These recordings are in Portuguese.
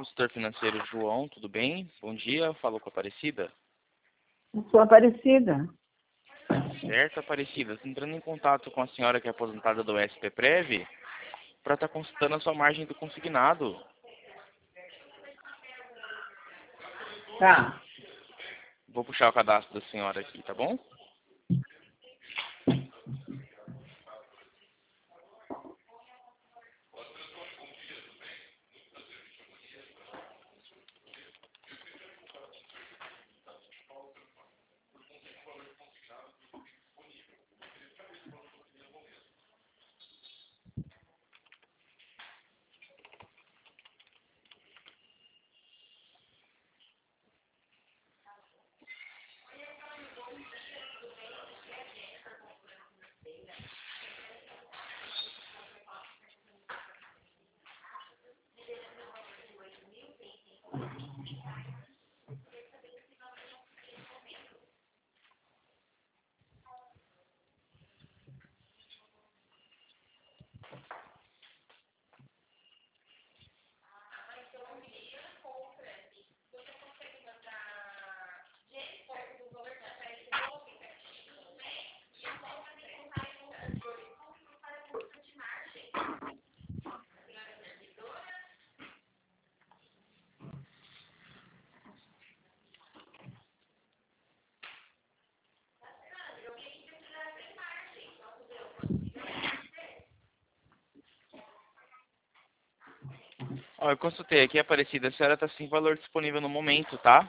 consultor financeiro João, tudo bem? Bom dia, falou com a Aparecida. Eu sou Aparecida. Certo, Aparecida, estou entrando em contato com a senhora que é aposentada do SPPrev para estar consultando a sua margem do consignado. Tá. Vou puxar o cadastro da senhora aqui, tá bom? Ó, eu consultei aqui, Aparecida, a senhora está sem valor disponível no momento, tá?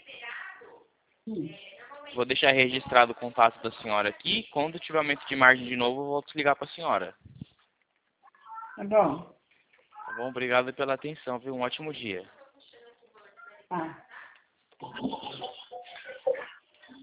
Vou deixar registrado o contato da senhora aqui. Quando tiver aumento de margem de novo, eu volto a ligar para a senhora. Tá bom. Tá bom? Obrigado pela atenção, viu? Um ótimo dia. Tá.